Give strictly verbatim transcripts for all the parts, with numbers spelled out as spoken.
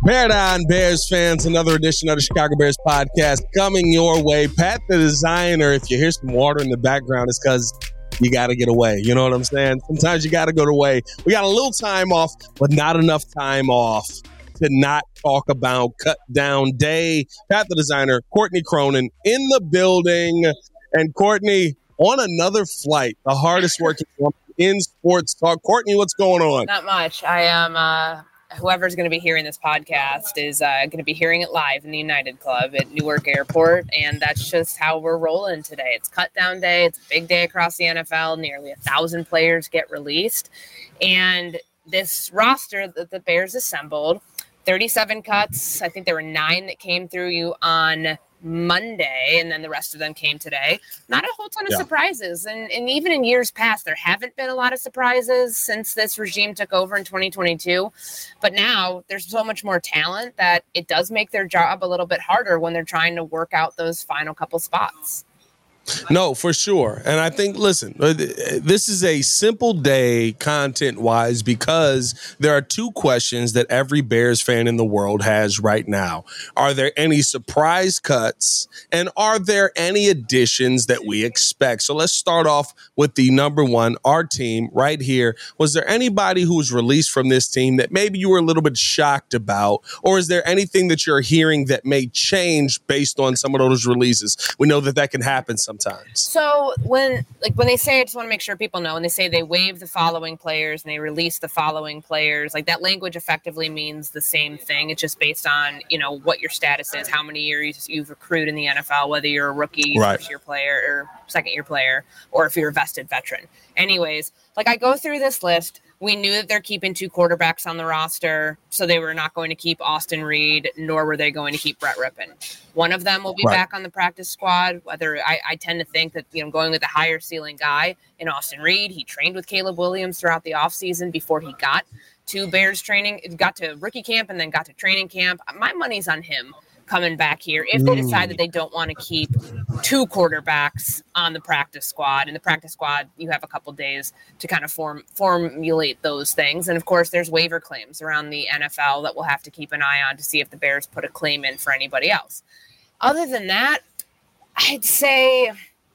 Bear Down, Bears fans, another edition of the Chicago Bears podcast coming your way. Pat the Designer, if you hear some water in the background, it's because you got to get away. You know what I'm saying? Sometimes you got to go away. We got a little time off, but not enough time off to not talk about Cut Down Day. Pat the Designer, Courtney Cronin in the building. And Courtney, on another flight, the hardest working woman in sports talk. Courtney, what's going on? Not much. I am... Uh... Whoever's going to be hearing this podcast is uh, going to be hearing it live in the United Club at Newark Airport, and that's just how we're rolling today. It's cut down day. It's a big day across the N F L. Nearly a thousand players get released, and this roster that the Bears assembled, thirty-seven cuts. I think there were nine that came through you on Monday, and then the rest of them came today. Not a whole ton of yeah. surprises, and, and even in years past, there haven't been a lot of surprises since this regime took over in twenty twenty-two. But now there's so much more talent that it does make their job a little bit harder when they're trying to work out those final couple spots. No, for sure. And I think, listen, this is a simple day content-wise because there are two questions that every Bears fan in the world has right now. Are there any surprise cuts? And are there any additions that we expect? So let's start off with the number one, our team right here. Was there anybody who was released from this team that maybe you were a little bit shocked about? Or is there anything that you're hearing that may change based on some of those releases? We know that that can happen sometimes. Times. So when like when they say, I just want to make sure people know, when they say they waive the following players and they release the following players, like that language effectively means the same thing. It's just based on, you know, what your status is, how many years you've accrued in the N F L, whether you're a rookie, right. first year player or second year player, or if you're a vested veteran. Anyways, like I go through this list. We knew that they're keeping two quarterbacks on the roster, so they were not going to keep Austin Reed, nor were they going to keep Brett Rippon. One of them will be right. back on the practice squad. Whether I, I tend to think that, you know, going with a higher ceiling guy in Austin Reed, he trained with Caleb Williams throughout the offseason before he got to Bears training, got to rookie camp and then got to training camp. My money's on him coming back here if they decide that they don't want to keep two quarterbacks on the practice squad. In the practice squad, you have a couple days to kind of form formulate those things. And, of course, there's waiver claims around the N F L that we'll have to keep an eye on to see if the Bears put a claim in for anybody else. Other than that, I'd say,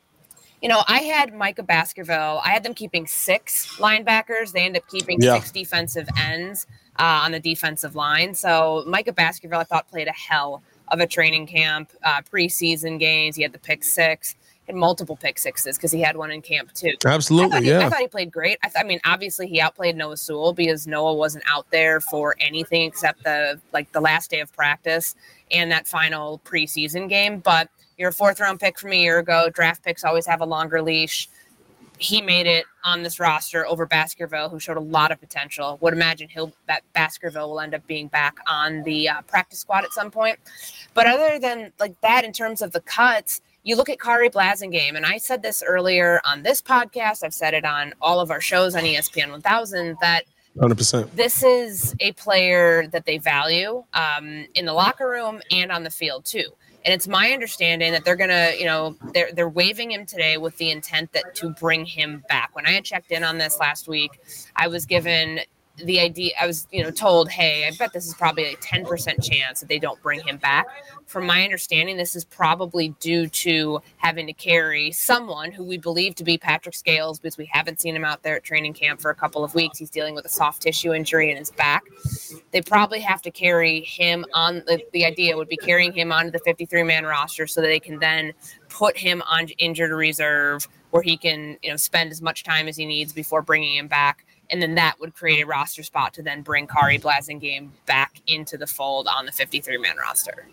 you know, I had Micah Baskerville. I had them keeping six linebackers. They end up keeping yeah. six defensive ends uh, on the defensive line. So Micah Baskerville, I thought, played a hell of a training camp, uh, preseason games. He had the pick six, had multiple pick sixes because he had one in camp too. Absolutely, I he, yeah. I thought he played great. I, th- I mean, obviously he outplayed Noah Sewell because Noah wasn't out there for anything except the like the last day of practice and that final preseason game. But you're a fourth round pick from a year ago. Draft picks always have a longer leash. He made it on this roster over Baskerville, who showed a lot of potential. Would imagine he'll that Baskerville will end up being back on the uh, practice squad at some point. But other than like that, in terms of the cuts, you look at Khari Blasingame, and I said this earlier on this podcast. I've said it on all of our shows on E S P N one thousand that one hundred percent. This is a player that they value um, in the locker room and on the field too. And it's my understanding that they're going to, you know, they're they're waiving him today with the intent that to bring him back. When I had checked in on this last week, I was given the idea, I was, you know, told, hey, I bet this is probably a ten percent chance that they don't bring him back. From my understanding, this is probably due to having to carry someone who we believe to be Patrick Scales, because we haven't seen him out there at training camp for a couple of weeks. He's dealing with a soft tissue injury in his back. They probably have to carry him on. The, the idea would be carrying him onto the fifty-three man roster so that they can then put him on injured reserve where he can, you know, spend as much time as he needs before bringing him back. And then that would create a roster spot to then bring Khari Blasingame back into the fold on the fifty-three man roster.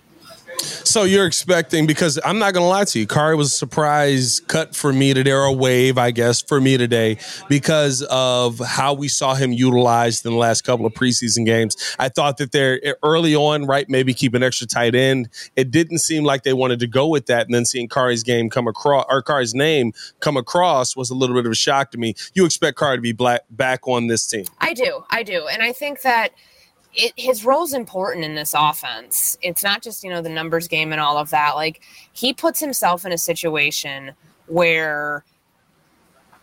So you're expecting, because I'm not going to lie to you, Khari was a surprise cut for me today, or a wave, I guess, for me today, because of how we saw him utilized in the last couple of preseason games. I thought that they're early on, right, maybe keep an extra tight end. It didn't seem like they wanted to go with that, and then seeing Khari's game come across, or Khari's name come across, was a little bit of a shock to me. You expect Khari to be black, back on this team? I do, I do, and I think that It, his role is important in this offense. It's not just, you know, the numbers game and all of that. Like, he puts himself in a situation where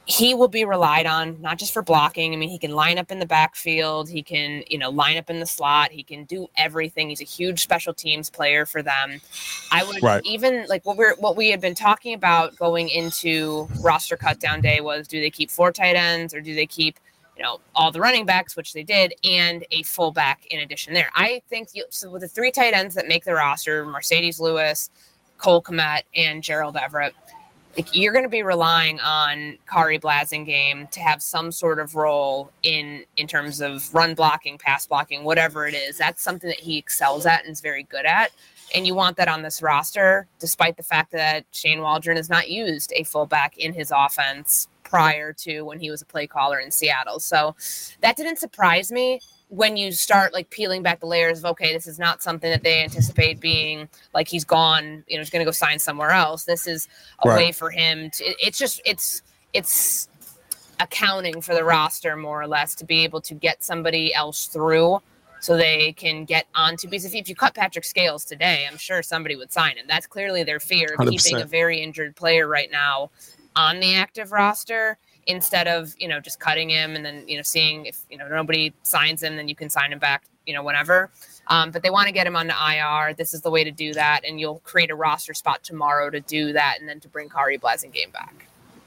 he will be relied on, not just for blocking. I mean, he can line up in the backfield. He can, you know, line up in the slot. He can do everything. He's a huge special teams player for them. I would right. even like what we're, what we had been talking about going into roster cutdown day was, do they keep four tight ends or do they keep, you know, all the running backs, which they did, and a fullback in addition there. I think you, so with the three tight ends that make the roster, Mercedes Lewis, Cole Kmet, and Gerald Everett, like, you're going to be relying on Khari Blasingame to have some sort of role in in terms of run blocking, pass blocking, whatever it is. That's something that he excels at and is very good at. And you want that on this roster, despite the fact that Shane Waldron has not used a fullback in his offense prior to when he was a play caller in Seattle. So that didn't surprise me when you start like peeling back the layers of, okay, this is not something that they anticipate being like he's gone, you know, he's going to go sign somewhere else. This is a right. way for him to, it, it's just, it's, it's accounting for the roster more or less to be able to get somebody else through so they can get onto, because if, if you cut Patrick Scales today, I'm sure somebody would sign him. That's clearly their fear of keeping a very injured player right now on the active roster, instead of, you know, just cutting him and then, you know, seeing if, you know, nobody signs him, then you can sign him back, you know, whenever. Um, but they want to get him on the I R. This is the way to do that. And you'll create a roster spot tomorrow to do that and then to bring Khari Blasingame back.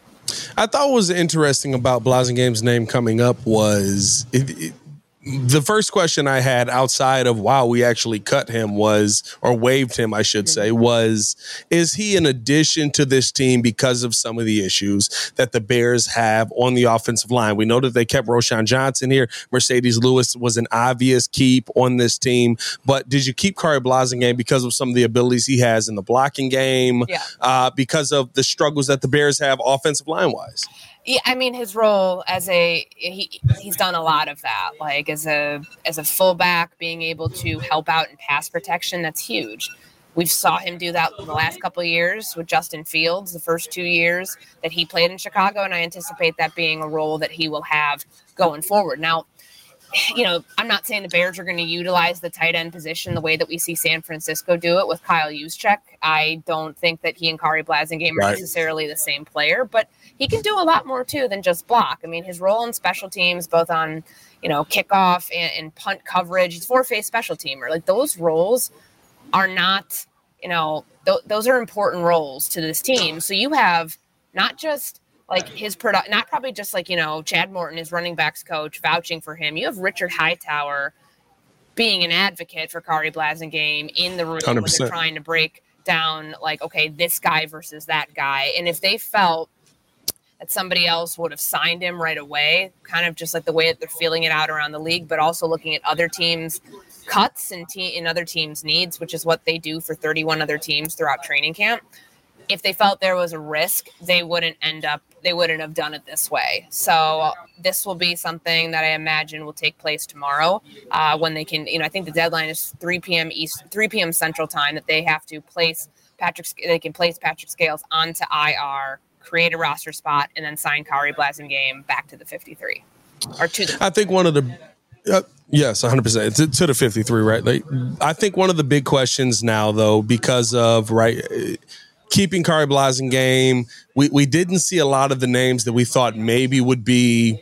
I thought what was interesting about Blasingame's name coming up was it, it, the first question I had outside of, wow, we actually cut him was, or waived him, I should say, was, is he an addition to this team because of some of the issues that the Bears have on the offensive line? We know that they kept Roschon Johnson here. Mercedes Lewis was an obvious keep on this team. But did you keep Khari Blasingame because of some of the abilities he has in the blocking game? Yeah. Uh, because of the struggles that the Bears have offensive line-wise? Yeah, I mean, his role as a he he's done a lot of that. Like as a as a fullback, being able to help out in pass protection, that's huge. We've saw him do that the last couple of years with Justin Fields, the first two years that he played in Chicago, and I anticipate that being a role that he will have going forward. Now, you know, I'm not saying the Bears are going to utilize the tight end position the way that we see San Francisco do it with Kyle Juszczyk. I don't think that he and Khari Blasingame right. are necessarily the same player, but he can do a lot more too than just block. I mean, his role in special teams, both on, you know, kickoff and, and punt coverage, he's four-phase special teamer. Like, those roles are not, you know, th- those are important roles to this team. So you have not just like his product, not probably just like, you know, Chad Morton, his running backs coach, vouching for him. You have Richard Hightower being an advocate for Khari Blasingame in the room one hundred percent. when they're trying to break down, like, okay, this guy versus that guy. And if they felt that somebody else would have signed him right away, kind of just like the way that they're feeling it out around the league, but also looking at other teams' cuts and, te- and other teams' needs, which is what they do for thirty-one other teams throughout training camp. If they felt there was a risk, they wouldn't end up, they wouldn't have done it this way. So this will be something that I imagine will take place tomorrow uh, when they can, you know, I think the deadline is three p.m. East, three p.m. Central Time, that they have to place Patrick, they can place Patrick Scales onto I R, create a roster spot, and then sign Khari Blasingame back to the fifty-three or to the. I think one of the, uh, yes, one hundred percent to, to the fifty-three, right? Like, I think one of the big questions now, though, because of, right, keeping Khari Blasingame, we, we didn't see a lot of the names that we thought maybe would be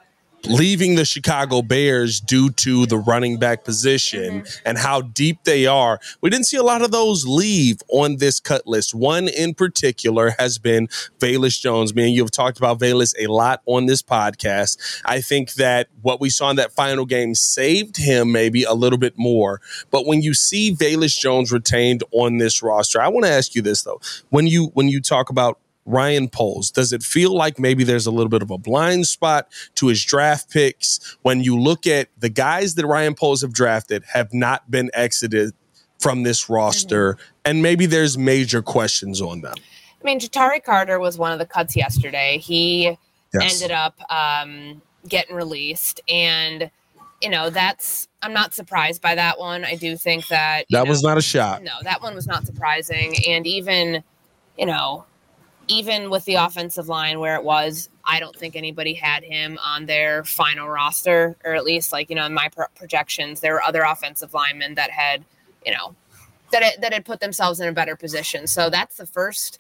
leaving the Chicago Bears due to the running back position mm-hmm. and how deep they are. We didn't see a lot of those leave on this cut list. One in particular has been Velus Jones. Man, you've talked about Velus a lot on this podcast. I think that what we saw in that final game saved him maybe a little bit more. But when you see Velus Jones retained on this roster, I want to ask you this, though. When you when you talk about Ryan Poles, does it feel like maybe there's a little bit of a blind spot to his draft picks when you look at the guys that Ryan Poles have drafted have not been exited from this roster, mm-hmm. and maybe there's major questions on them? I mean, Ja'Tyre Carter was one of the cuts yesterday. He yes. ended up um, getting released, and you know, that's, I'm not surprised by that one. I do think that that know, was not a shot. No, that one was not surprising. And even, you know, even with the offensive line where it was, I don't think anybody had him on their final roster, or at least, like, you know, in my pro- projections, there were other offensive linemen that had, you know, that it, that had put themselves in a better position. So that's the first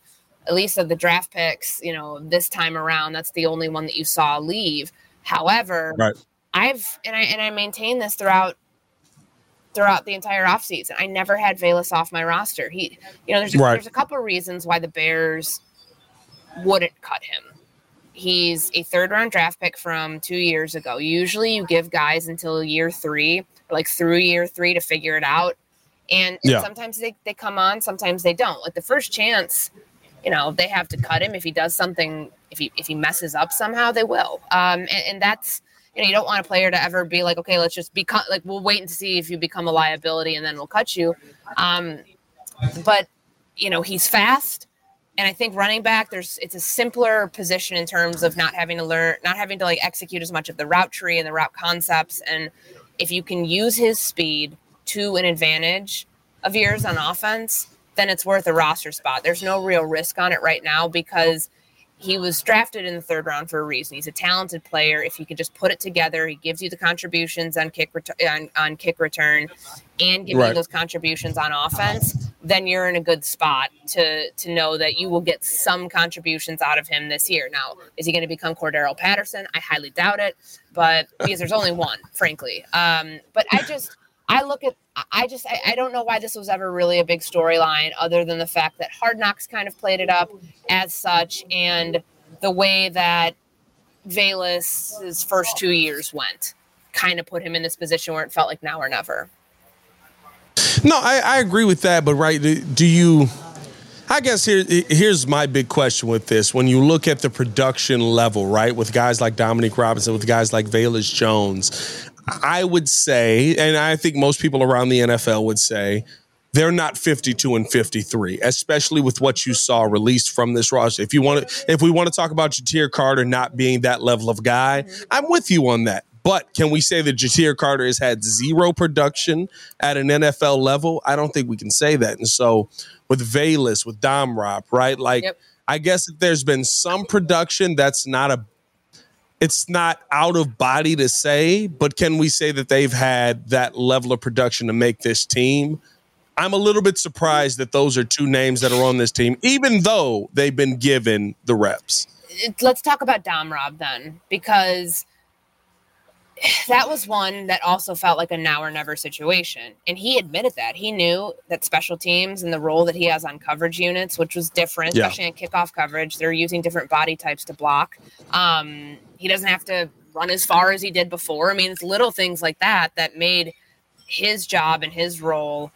at least of the draft picks, you know, this time around, that's the only one that you saw leave. However, right. I've and I and I maintain this throughout throughout the entire offseason. I never had Velus off my roster. He, you know, there's a, right. there's a couple of reasons why the Bears wouldn't cut him. He's a third round draft pick from two years ago. Usually you give guys until year three, like through year three to figure it out. And, and yeah. sometimes they, they come on, sometimes they don't. Like the first chance, you know, they have to cut him. If he does something, if he, if he messes up somehow, they will. Um, and, and that's, you know, you don't want a player to ever be like, okay, let's just become like, we'll wait and see if you become a liability and then we'll cut you. Um, but, you know, he's fast. And I think running back, there's it's a simpler position in terms of not having to learn, not having to like execute as much of the route tree and the route concepts. And if you can use his speed to an advantage of yours on offense, then it's worth a roster spot. There's no real risk on it right now because he was drafted in the third round for a reason. He's a talented player. If you can just put it together, he gives you the contributions on kick ret- on, on kick return and give right. you those contributions on offense, then you're in a good spot to to know that you will get some contributions out of him this year. Now, is he going to become Cordero Patterson? I highly doubt it, but because there's only one, frankly. Um, but I just I look at I just I, I don't know why this was ever really a big storyline other than the fact that Hard Knocks kind of played it up as such, and the way that Velus' first two years went kind of put him in this position where it felt like now or never. No, I, I agree with that, but right, do you I guess here here's my big question with this. When you look at the production level, right, with guys like Dominique Robinson, with guys like Velus Jones, I would say, and I think most people around the N F L would say, they're not fifty-two and fifty-three, especially with what you saw released from this roster. If you want to, if we want to talk about Ja'Tyre Carter not being that level of guy, mm-hmm. I'm with you on that. But can we say that Ja'Tyre Carter has had zero production at an N F L level? I don't think we can say that. And so with Velus, with Dom Rob, right? Like, yep. I guess if there's been some production, that's not a, it's not out of body to say, but can we say that they've had that level of production to make this team? I'm a little bit surprised that those are two names that are on this team, even though they've been given the reps. Let's talk about Dom Rob then, because that was one that also felt like a now or never situation. And he admitted that. He knew that special teams and the role that he has on coverage units, which was different, yeah. especially in kickoff coverage, they're using different body types to block. Um, he doesn't have to run as far as he did before. I mean, it's little things like that that made his job and his role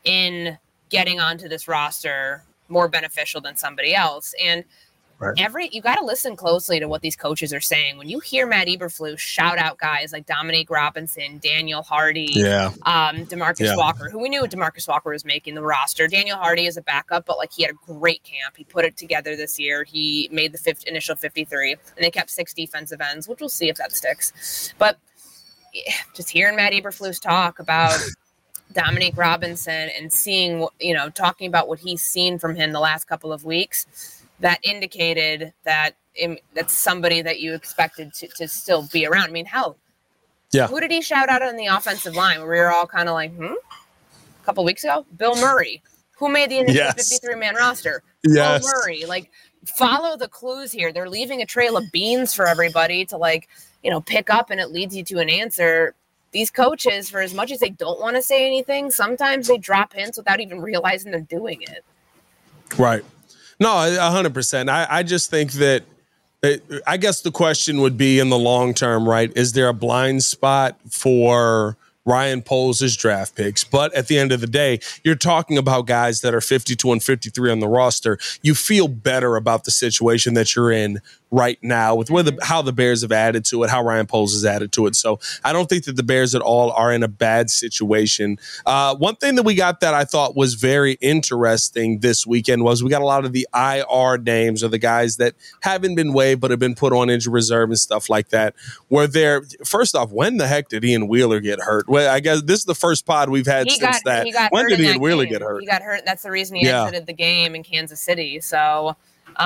in getting onto this roster more beneficial than somebody else. And right. every you got to listen closely to what these coaches are saying. When you hear Matt Eberflus shout out guys like Dominique Robinson, Daniel Hardy, yeah. um, DeMarcus yeah. Walker, who we knew DeMarcus Walker was making the roster. Daniel Hardy is a backup, but like he had a great camp. He put it together this year. He made the fifth, initial fifty-three, and they kept six defensive ends, which we'll see if that sticks. But yeah, just hearing Matt Eberflus talk about Dominique Robinson and seeing, you know, talking about what he's seen from him the last couple of weeks, that indicated that um, that's somebody that you expected to, to still be around. I mean, hell, yeah. who did he shout out on the offensive line where we were all kind of like, hmm? A couple weeks ago? Bill Murray, who made the initial yes. fifty-three man roster. Yes. Bill Murray. Like, follow the clues here. They're leaving a trail of beans for everybody to, like, you know, pick up, and it leads you to an answer. These coaches, for as much as they don't want to say anything, sometimes they drop hints without even realizing they're doing it. Right. No, one hundred percent. I, I just think that, it, I guess the question would be in the long term, right? Is there a blind spot for Ryan Poles' draft picks? But at the end of the day, you're talking about guys that are fifty-two and fifty-three on the roster. You feel better about the situation that you're in right now with where the, how the Bears have added to it, how Ryan Poles has added to it. So I don't think that the Bears at all are in a bad situation. Uh, one thing that we got that I thought was very interesting this weekend was we got a lot of the I R names, or the guys that haven't been waived but have been put on injury reserve and stuff like that. Where they're, first off, when the heck did Ian Wheeler get hurt? Well, I guess this is the first pod we've had he since got, that. He got when hurt did Ian Wheeler game. get hurt? He got hurt. That's the reason he yeah. exited the game in Kansas City. So,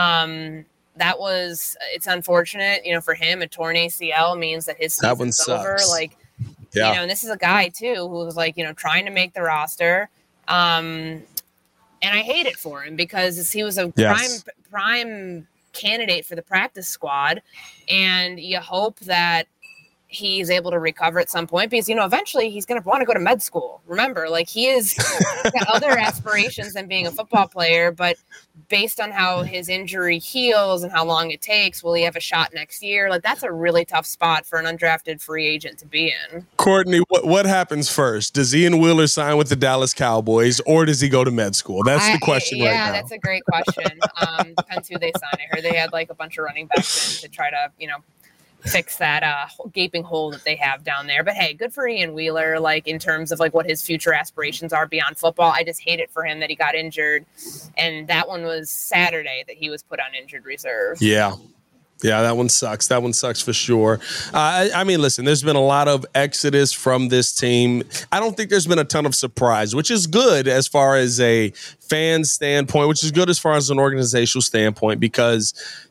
um, that was, it's unfortunate, you know, for him. A torn A C L means that his season's that over. Like, yeah. you know, and this is a guy too who was like, you know, trying to make the roster. Um, And I hate it for him because he was a Yes. prime prime candidate for the practice squad, and you hope that he's able to recover at some point because, you know, eventually he's going to want to go to med school. Remember, like he is got other aspirations than being a football player, but based on how his injury heals and how long it takes, will he have a shot next year? Like that's a really tough spot for an undrafted free agent to be in. Courtney, what, what happens first? Does Ian Wheeler sign with the Dallas Cowboys or does he go to med school? That's the question I, yeah, right now. that's a great question. Um, depends who they sign. I heard they had like a bunch of running backs in to try to, you know, fix that uh, gaping hole that they have down there. But hey, good for Ian Wheeler, like in terms of like what his future aspirations are beyond football. I just hate it for him that he got injured. And that one was Saturday that he was put on injured reserve. Yeah. Yeah, that one sucks. That one sucks for sure. Uh, I, I mean, listen, there's been a lot of exodus from this team. I don't think there's been a ton of surprise, which is good as far as a fan standpoint, which is good as far as an organizational standpoint, because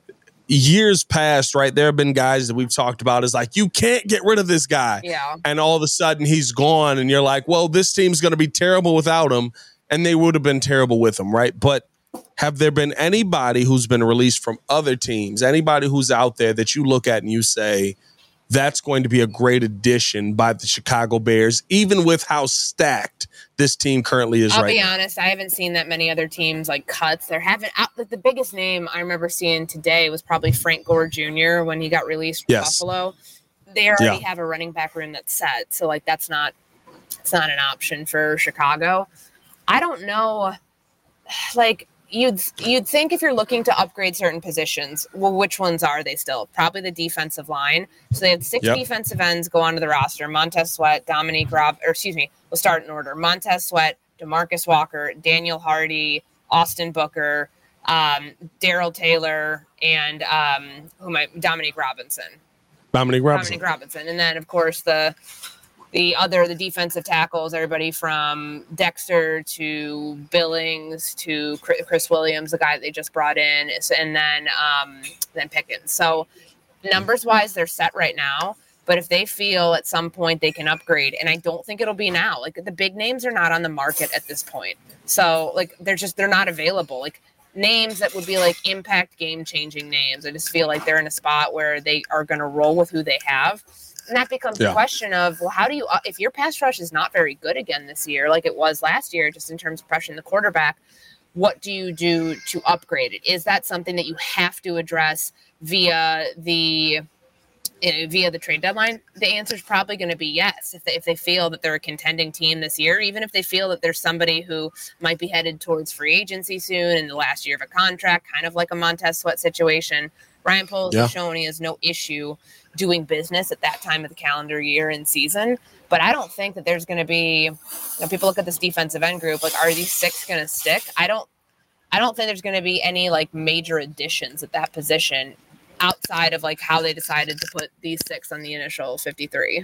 years past, right, there have been guys that we've talked about is like, you can't get rid of this guy. Yeah. And all of a sudden he's gone and you're like, well, this team's going to be terrible without him. And they would have been terrible with him, right? But have there been anybody who's been released from other teams, anybody who's out there that you look at and you say, that's going to be a great addition by the Chicago Bears, even with how stacked this team currently is I'll right be now? honest, I haven't seen that many other teams like cuts. There haven't. Like the biggest name I remember seeing today was probably Frank Gore Junior when he got released from Yes. Buffalo. They already Yeah. have a running back room that's set, so like that's not it's not an option for Chicago. I don't know, like. You'd you'd think if you're looking to upgrade certain positions, well, which ones are they still? Probably the defensive line. So they had six Yep. defensive ends go onto the roster: Montez Sweat, Dominique Rob, or excuse me, we'll start in order: Montez Sweat, DeMarcus Walker, Daniel Hardy, Austin Booker, um, Daryl Taylor, and um, who am I? Dominique Robinson. Dominic Robinson. Dominic Robinson, and then of course the. The other, the defensive tackles, everybody from Dexter to Billings to Chris Williams, the guy that they just brought in, and then um, then Pickens. So numbers wise, they're set right now. But if they feel at some point they can upgrade, and I don't think it'll be now, like the big names are not on the market at this point. So like they're just they're not available. Like names that would be like impact game changing names. I just feel like they're in a spot where they are going to roll with who they have. And that becomes Yeah. the question of, well, how do you, uh, if your pass rush is not very good again this year, like it was last year, just in terms of pressuring the quarterback, what do you do to upgrade it? Is that something that you have to address via the, you know, via the trade deadline? The answer is probably going to be yes. If they, if they feel that they're a contending team this year, even if they feel that there's somebody who might be headed towards free agency soon in the last year of a contract, kind of like a Montez Sweat situation, Ryan Poles Yeah. has shown he has no issue doing business at that time of the calendar year and season. But I don't think that there's going to be, you know, people look at this defensive end group, like, are these six going to stick? I don't, I don't think there's going to be any like major additions at that position outside of like how they decided to put these six on the initial fifty-three.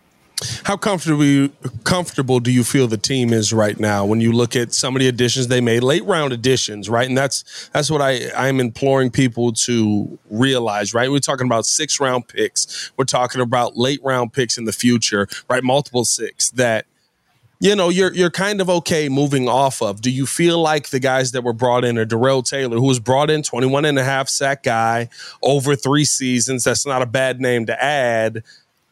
How comfortable comfortable do you feel the team is right now when you look at some of the additions they made, late round additions, right? And that's that's what I, I'm imploring people to realize, right? We're talking about six round picks. We're talking about late round picks in the future, right? Multiple six that, you know, you're you're kind of okay moving off of. Do you feel like the guys that were brought in, or Darrell Taylor, who was brought in, twenty-one and a half sack guy over three seasons, that's not a bad name to add.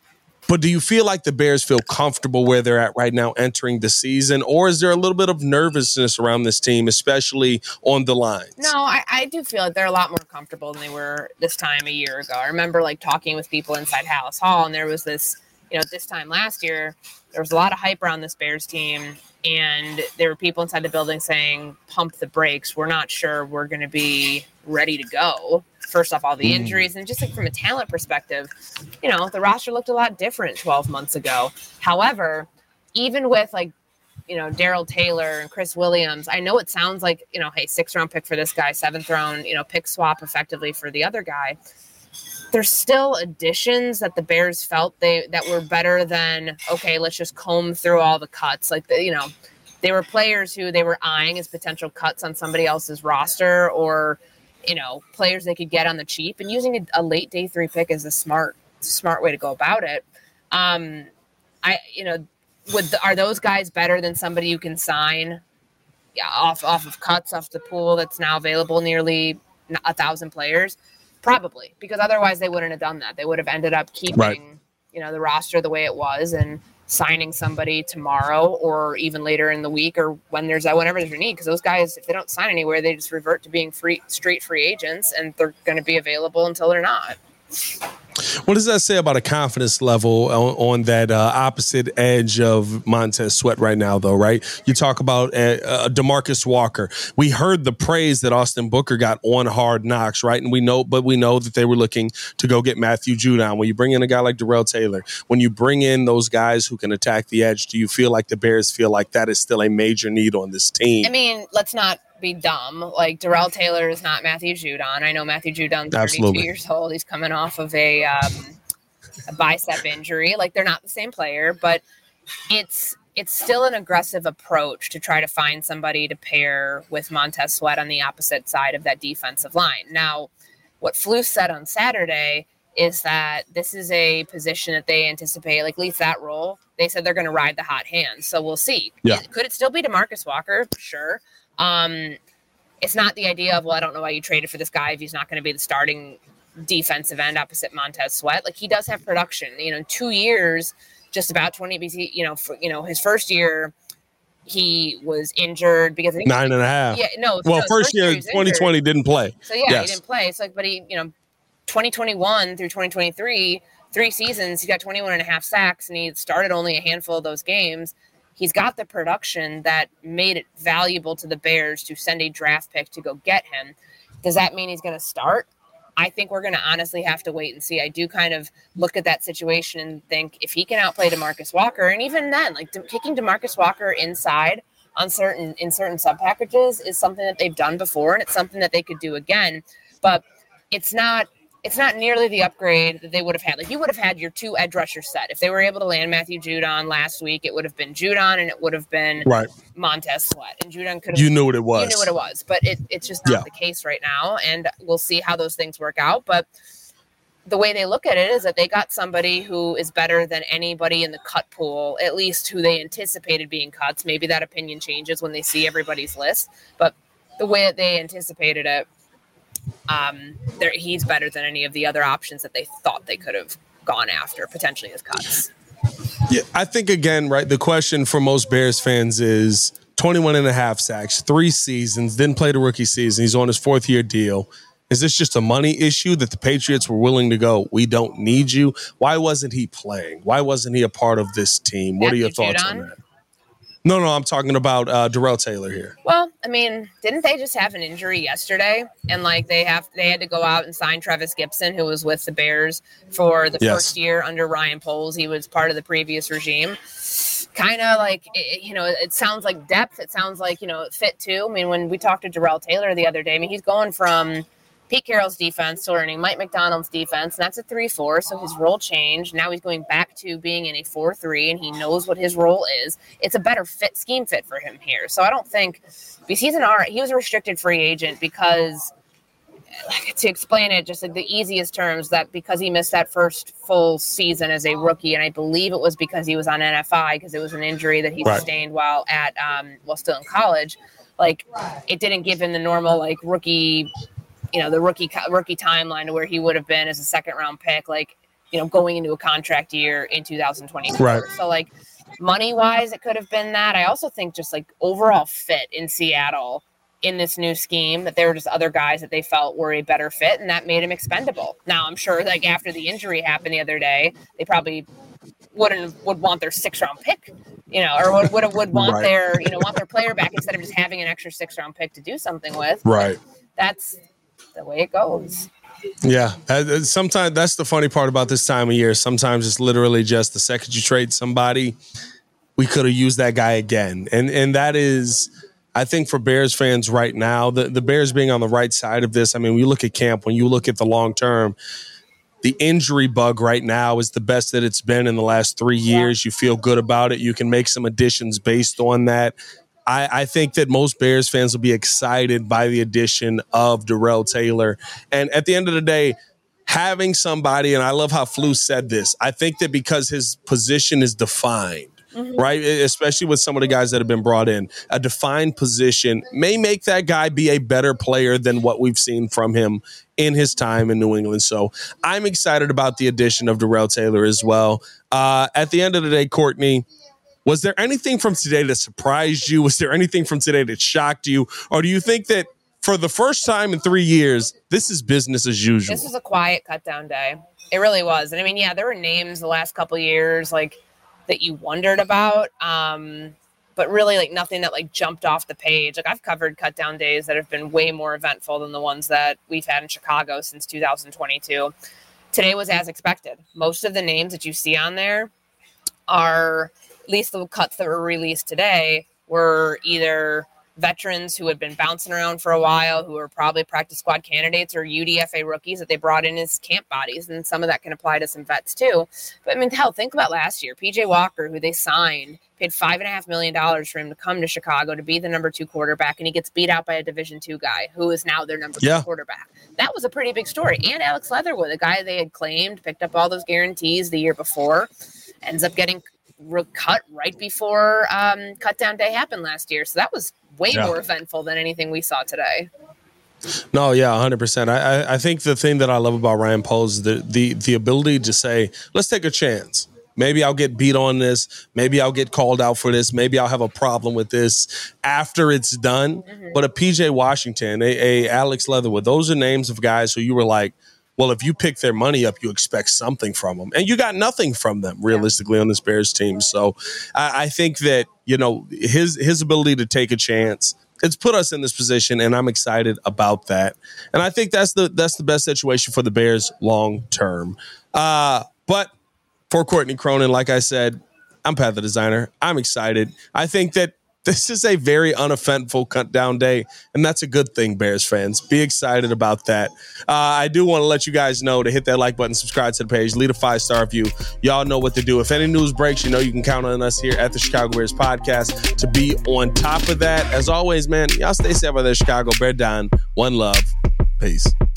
But do you feel like the Bears feel comfortable where they're at right now entering the season? Or is there a little bit of nervousness around this team, especially on the lines? No, I, I do feel like they're a lot more comfortable than they were this time a year ago. I remember like talking with people inside Hallis Hall, and there was this, you know, this time last year, there was a lot of hype around this Bears team. And there were people inside the building saying, pump the brakes. We're not sure we're going to be ready to go. First off, all the injuries, and just like from a talent perspective, you know, the roster looked a lot different twelve months ago. However, even with like, you know, Daryl Taylor and Chris Williams, I know it sounds like, you know, hey, sixth round pick for this guy, seventh round, you know, pick swap effectively for the other guy. There's still additions that the Bears felt they that were better than, okay, let's just comb through all the cuts. Like, the, you know, they were players who they were eyeing as potential cuts on somebody else's roster, or, you know, players they could get on the cheap, and using a, a late day three pick is a smart, smart way to go about it. Um, I, you know, would the, are those guys better than somebody you can sign, yeah, off off of cuts off the pool that's now available, nearly a thousand players? Probably, because otherwise they wouldn't have done that. They would have ended up keeping, right. you know, the roster the way it was and signing somebody tomorrow or even later in the week or when there's that whenever there's a need. Because those guys, if they don't sign anywhere, they just revert to being free, straight free agents, and they're going to be available until they're not. What does that say about a confidence level on, on that uh, opposite edge of Montez Sweat right now, though, right? You talk about uh, uh, DeMarcus Walker. We heard the praise that Austin Booker got on Hard Knocks, right? And we know, but we know that they were looking to go get Matthew Judon. When you bring in a guy like Darrell Taylor, when you bring in those guys who can attack the edge, do you feel like the Bears feel like that is still a major need on this team? I mean, let's not be dumb. Like, Darrell Taylor is not Matthew Judon. I know Matthew Judon's thirty-two Absolutely. years old. He's coming off of a, um, a bicep injury. Like, they're not the same player, but it's it's still an aggressive approach to try to find somebody to pair with Montez Sweat on the opposite side of that defensive line. Now, what Flus said on Saturday is that this is a position that they anticipate, like at least that role, they said they're going to ride the hot hand. So we'll see. Yeah. Could it still be DeMarcus Walker? Sure. Um, it's not the idea of, well, I don't know why you traded for this guy if he's not going to be the starting defensive end opposite Montez Sweat. Like, he does have production, you know, two years, just about twenty, you know, for, you know, his first year, he was injured because I think nine and a half. Yeah, no. Well, no, first, first year, year twenty twenty didn't play. So yeah, yes. he didn't play. So like, but he, you know, twenty twenty-one through twenty twenty-three, three seasons, he got twenty-one and a half sacks, and he started only a handful of those games. He's got the production that made it valuable to the Bears to send a draft pick to go get him. Does that mean he's going to start? I think we're going to honestly have to wait and see. I do kind of look at that situation and think if he can outplay DeMarcus Walker, and even then, like de- kicking DeMarcus Walker inside on certain in certain sub packages is something that they've done before, and it's something that they could do again. But it's not it's not nearly the upgrade that they would have had. Like, you would have had your two edge rushers set. If they were able to land Matthew Judon last week, it would have been Judon and it would have been right. Montez Sweat. And Judon could have You knew what it was. You knew what it was. But it, it's just not yeah. the case right now. And we'll see how those things work out. But the way they look at it is that they got somebody who is better than anybody in the cut pool, at least who they anticipated being cuts. Maybe that opinion changes when they see everybody's list. But the way that they anticipated it, Um, he's better than any of the other options that they thought they could have gone after, potentially as cuts. Yeah, I think, again, right, the question for most Bears fans is twenty-one and a half sacks, three seasons, didn't play the rookie season. He's on his fourth year deal. Is this just a money issue that the Patriots were willing to go, we don't need you? Why wasn't he playing? Why wasn't he a part of this team? What Matthew are your thoughts Judon? on that? No, no, I'm talking about uh, Darrell Taylor here. Well, I mean, didn't they just have an injury yesterday? And like they have, they had to go out and sign Trevis Gibson, who was with the Bears for the yes. first year under Ryan Poles. He was part of the previous regime. Kind of like, it, you know, it sounds like depth. It sounds like, you know, fit too. I mean, when we talked to Darrell Taylor the other day, I mean, he's going from Pete Carroll's defense to learning Mike McDonald's defense, and that's a three four, so his role changed. Now he's going back to being in a four three, and he knows what his role is. It's a better fit, scheme fit for him here. So I don't think – because he's an R, he was a restricted free agent because – to explain it just like the easiest terms, that because he missed that first full season as a rookie, and I believe it was because he was on N F I because it was an injury that he right. sustained while at um, while still in college. Like, it didn't give him the normal, like, rookie – you know, the rookie rookie timeline to where he would have been as a second round pick, like, you know, going into a contract year in two thousand twenty-four. Right. So, like, money wise, it could have been that. I also think just like overall fit in Seattle in this new scheme, that there were just other guys that they felt were a better fit, and that made him expendable. Now, I'm sure, like, after the injury happened the other day, they probably wouldn't would want their six round pick, you know, or would would, would want right. their, you know, want their player back instead of just having an extra six round pick to do something with. Right. But that's the way it goes. Yeah. Uh, sometimes that's the funny part about this time of year. Sometimes it's literally just the second you trade somebody, we could have used that guy again. And and that is, I think, for Bears fans right now, the, the Bears being on the right side of this. I mean, when you look at camp, when you look at the long term, the injury bug right now is the best that it's been in the last three years. You feel good about it. You can make some additions based on that. I, I think that most Bears fans will be excited by the addition of Darrell Taylor. And at the end of the day, having somebody, and I love how Flus said this, I think that because his position is defined, mm-hmm. right? Especially with some of the guys that have been brought in. A defined position may make that guy be a better player than what we've seen from him in his time in New England. So I'm excited about the addition of Darrell Taylor as well. Uh, at the end of the day, Courtney, was there anything from today that surprised you? Was there anything from today that shocked you? Or do you think that for the first time in three years, this is business as usual? This was a quiet cut down day. It really was. And I mean, yeah, there were names the last couple of years like that you wondered about, um, but really like nothing that like jumped off the page. Like I've covered cut down days that have been way more eventful than the ones that we've had in Chicago since two thousand twenty-two. Today was as expected. Most of the names that you see on there are, at least the cuts that were released today, were either veterans who had been bouncing around for a while, who were probably practice squad candidates, or U D F A rookies that they brought in as camp bodies. And some of that can apply to some vets too. But I mean, hell, think about last year. P J Walker, who they signed, paid five and a half million dollars for him to come to Chicago to be the number two quarterback. And he gets beat out by a Division two guy who is now their number yeah. two quarterback. That was a pretty big story. And Alex Leatherwood, a guy they had claimed, picked up all those guarantees the year before, ends up getting cut right before um, cut down day happened last year. So that was way yeah. more eventful than anything we saw today. No, yeah, one hundred percent. I, I think the thing that I love about Ryan Poles is the, the, the ability to say, let's take a chance. Maybe I'll get beat on this. Maybe I'll get called out for this. Maybe I'll have a problem with this after it's done. Mm-hmm. But a P J Washington, a, a Alex Leatherwood, those are names of guys who you were like, well, if you pick their money up, you expect something from them. And you got nothing from them, realistically, yeah. on this Bears team. So I, I think that, you know, his his ability to take a chance, it's put us in this position, and I'm excited about that. And I think that's the that's the best situation for the Bears long term. Uh, but for Courtney Cronin, like I said, I'm Pat the Designer. I'm excited. I think that this is a very uneventful cut down day, and that's a good thing, Bears fans. Be excited about that. Uh, I do want to let you guys know to hit that like button, subscribe to the page, leave a five-star review. Y'all know what to do. If any news breaks, you know you can count on us here at the Chicago Bears Podcast to be on top of that. As always, man, y'all stay safe out there, Chicago. Bear down. One love. Peace.